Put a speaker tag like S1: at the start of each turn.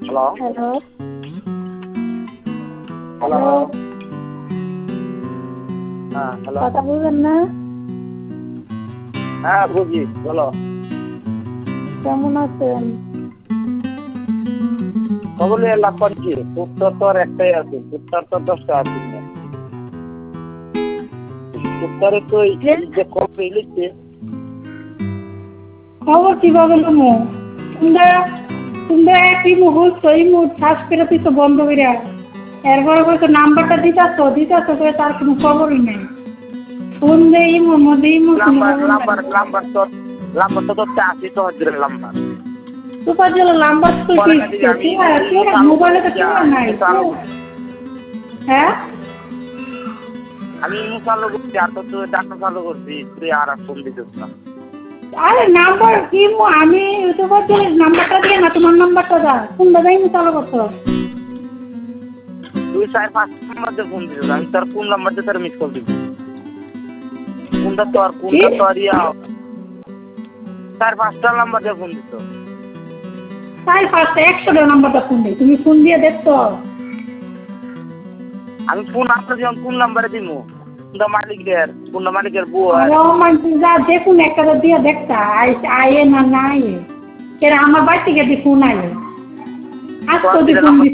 S1: Hello
S2: hello
S1: hello
S2: hello
S1: হ্যাঁ hello
S2: কথা বলবেন না?
S1: হ্যাঁ বুঝি বলো।
S2: কেমন আছেন?
S1: খবর নিয়ে লাভ করছি, উত্তর তো আর একটাই আছে, উত্তর তো 10টা আছে না। উত্তরে তো এই যে খবর লিখছে
S2: খবর কিভাবে নেবো? তোমরা তোমরা একই মুহূর্ত এই মুহূর্ত শ্বাস ফেরাতে তো বন্ধ করে এরপরে বলছো নাম্বারটা দিতাছ করে তার কোনো খবরই নেই। ফোন দেই মোর মধ্যে এই মুহূর্তে
S1: লাম্বার তো ধরতে আসি তো হজরের লাম্বার
S2: সুপার জেলা নাম্বার তো কি মোবাইলে তো কেউ নাই। হ্যাঁ
S1: আমি ইমো চালু করছি, আর তো তুই ডাক্তার চালু করছি, তুই আর ফোন দিতেছ না।
S2: আরে নাম্বার কি আমি সুপার জেলার নাম্বারটা দিয়ে না তোমার নাম্বারটা দা কোনটা দেয় চালু করছো?
S1: তুই 4-5 নাম্বার দিয়ে ফোন দিছিস, আমি তোর কোন নাম্বার দিয়ে তোর মিস কল দিব? কোনটা তো আর 4-5টা নাম্বার দিয়ে ফোন দিত।
S2: তাই ফার্স্টে 100টা নাম্বারটা ফোন দেই, তুমি ফোন দিয়ে দেখছো?
S1: আমি ফোন আপনার যখন কোন নাম্বারে দিব? কোনটা মালিকের বউ
S2: যা দেখুন একটা দিয়ে দেখতা আয়ে না না আয়ে কেন আমার বাড়ি থেকে ফোন আয়ে আজ তো ফোন